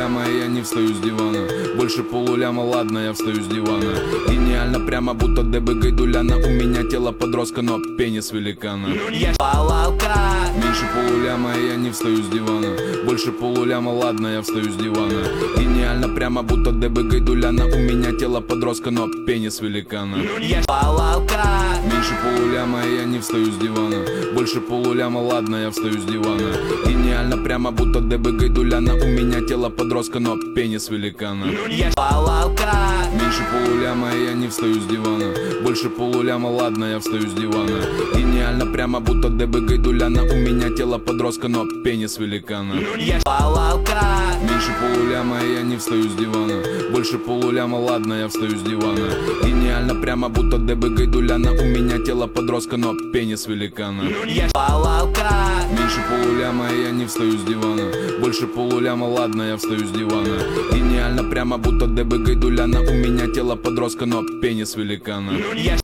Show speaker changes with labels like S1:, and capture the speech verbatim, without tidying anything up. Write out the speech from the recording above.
S1: полуляма, и я не встаю с дивана. Больше полуляма, ладно, я встаю с дивана. Гениально, прямо будто ДБ Гайдуляна. У меня тело подростка, но пенис великана. Меньше полуляма, и я не встаю с дивана. Больше полуляма, ладно, я встаю с дивана. Гениально, прямо будто ДБ Гайдуляна. У меня тело подростка, но пенис великана. Меньше полуляма, и я не встаю с дивана. Больше полуляма, ладно, я встаю с дивана. Гениально, прямо будто ДБ Гайдуляна. У меня тело подростка, но пенис великана. Меньше полуляма, и я не встаю с дивана. Больше полуляма, ладно, я встаю с дивана. Гениально, прямо будто ДБ Гайдуляна. У меня тело подростка, но пенис великана. Меньше полуляма, и я не встаю с дивана. Больше полуляма, ладно, я встаю с дивана. Гениально, прямо будто ДБ Гайдуляна. У меня тело подростка, но пенис великана. Меньше полуляма, и я не встаю с дивана. Больше полуляма, ладно, я встаю с дивана. Гениально, прямо будто ДБ Гайдуляна. У меня тело подростка, но пенис великана.